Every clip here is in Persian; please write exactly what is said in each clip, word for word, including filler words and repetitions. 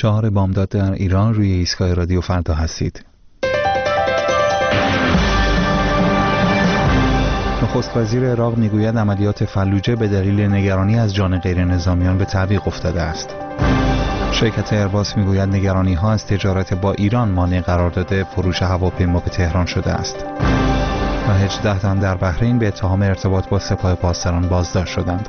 چهار بامداد در ایران، روی ایستگاه رادیو فردا هستید. نخست وزیر عراق میگوید عملیات فلوجه به دلیل نگرانی از جان غیر نظامیان به تعویق افتاده است. شرکت ایرباس میگوید نگرانی ها از تجارت با ایران مانع قرارداد فروش هواپیما به تهران شده است. و هجده تن در بحرین به اتهام ارتباط با سپاه پاسداران بازداشت شدند.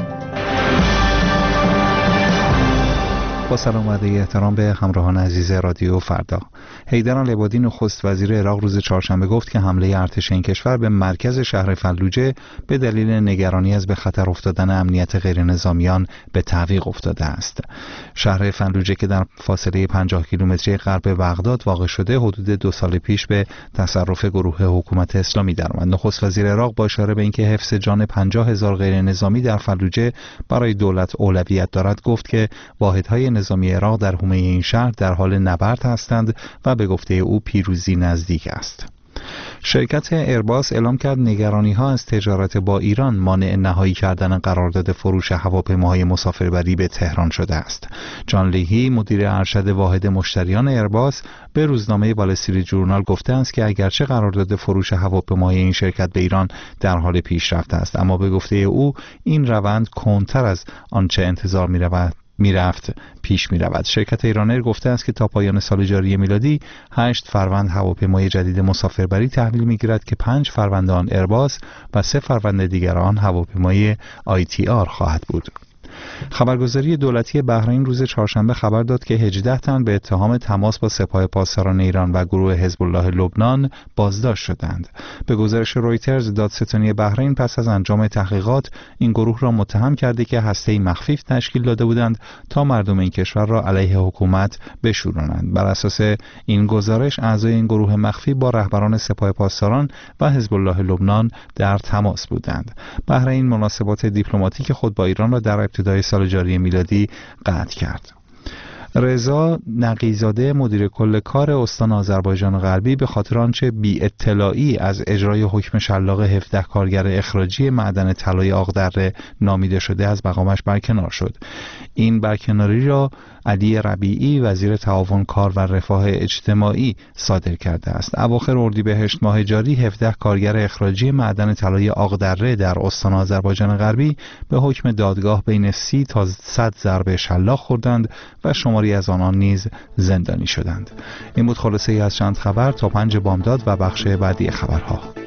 با سلام و احترام به همراهان عزیز رادیو فردا. حیدر العبادی نخست وزیر عراق روز چهارشنبه گفت که حمله ارتش این کشور به مرکز شهر فلوجه به دلیل نگرانی از به خطر افتادن امنیت غیر نظامیان به تعویق افتاده است. شهر فلوجه که در فاصله پنجاه کیلومتری غرب بغداد واقع شده، حدود دو سال پیش به تصرف گروه حکومت اسلامی درآمد. نخست وزیر عراق با اشاره به اینکه حفظ جان پنجاه هزار غیر نظامی در فلوجه برای دولت اولویت دارد، گفت که واحدهای نظامی عراق در حومه این شهر در حال نبرد هستند و به گفته او پیروزی نزدیک است. شرکت ایرباس اعلام کرد نگرانی‌ها از تجارت با ایران مانع نهایی کردن قرارداد فروش هواپیماهای مسافربری به تهران شده است. جان لیهی، مدیر ارشد واحد مشتریان ایرباس، به روزنامه وال استریت جورنال گفته است که اگرچه قرارداد فروش هواپیماهای این شرکت به ایران در حال پیشرفت است، اما به گفته او این روند کندتر از آنچه انتظار می‌رود میرفت پیش می رود. شرکت ایرانر گفته است که تا پایان سال جاری میلادی هشت فروند هواپیمای جدید مسافربری تحویل می گیرد که پنج فروند آن ایرباس و سه فروند دیگر آن هواپیمای آی تی آر خواهد بود. خبرگزاری دولتی بحرین روز چهارشنبه خبر داد که هجده تن به اتهام تماس با سپاه پاسداران ایران و گروه حزب الله لبنان بازداشت شدند. به گزارش رویترز، دادستانی بحرین پس از انجام تحقیقات این گروه را متهم کرده که هسته‌ای مخفی تشکیل داده بودند تا مردم این کشور را علیه حکومت بشورانند. بر اساس این گزارش، اعضای این گروه مخفی با رهبران سپاه پاسداران و حزب الله لبنان در تماس بودند. بحرین مناسبات دیپلماتیک خود با ایران را در ابتدای سال جاری میلادی قطع کرد. رضا نقیزاده، مدیر کل کار استان آذربایجان غربی، به خاطر آنچه بی اطلاعی از اجرای حکم شلاق هفده کارگر اخراجی معدن طلای آقدره نامیده شده، از مقامش برکنار شد. این برکناری را علی ربیعی، وزیر تعاون کار و رفاه اجتماعی، صادر کرده است. اواخر اردیبهشت ماه جاری هفده کارگر اخراجی معدن طلای آقدره در استان آذربایجان غربی به حکم دادگاه بین سی تا صد ضربه شلاق خوردند و شماری از آنان نیز زندانی شدند. این بود خلاصه ای از چند خبر. تا پنج بامداد و بخش بعدی خبرها.